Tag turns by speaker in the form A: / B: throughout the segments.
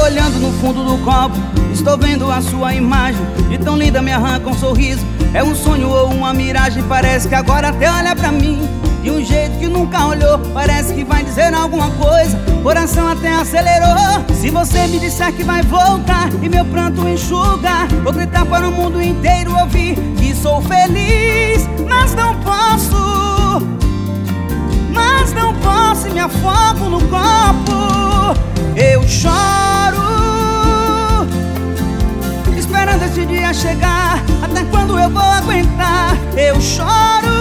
A: olhando no fundo do copo, estou vendo a sua imagem. De tão linda me arranca um sorriso. É um sonho ou uma miragem? Parece que agora até olha pra mim de um jeito que nunca olhou. Parece que vai dizer alguma coisa, coração até acelerou. Se você me disser que vai voltar e meu pranto enxugar, vou gritar para o mundo inteiro ouvir que sou feliz. Mas não posso, e me afogo no copo. Eu choro, esperando esse dia chegar. Até quando eu vou aguentar? Eu choro.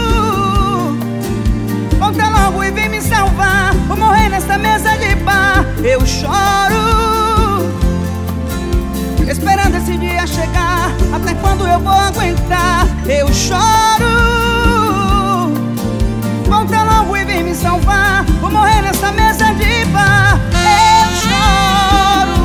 A: Volta logo e vem me salvar. Vou morrer nessa mesa de bar. Eu choro, esperando esse dia chegar. Até quando eu vou aguentar? Eu choro. Volta logo e vem me salvar. Vou morrer nessa mesa de bar. Eu choro.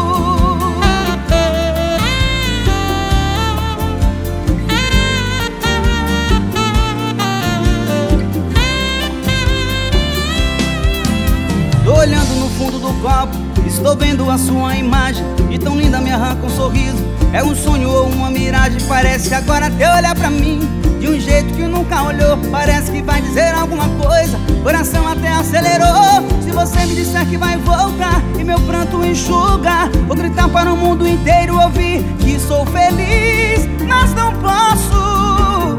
A: Tô olhando no fundo do copo, estou vendo a sua imagem. De tão linda me arranca um sorriso. É um sonho ou uma miragem? Parece que agora até olha pra mim de um jeito que nunca olhou. Parece que vai dizer alguma coisa, coração até acelerou. Se você me disser que vai voltar e meu pranto enxugar, vou gritar para o mundo inteiro ouvir que sou feliz. Mas não posso,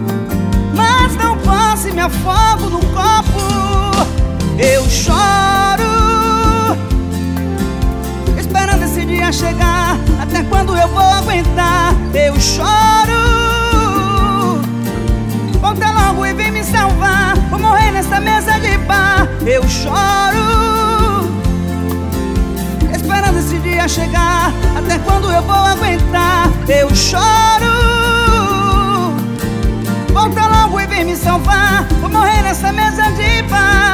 A: e me afogo no copo. Eu choro, esperando esse dia chegar. Até quando eu vou aguentar? Eu choro. Volta logo e vem me salvar. Vou morrer nessa mesa de bar. Eu choro, esperando esse dia chegar. Até quando eu vou aguentar? Eu choro. Volta logo e vem me salvar. Vou morrer nessa mesa de bar.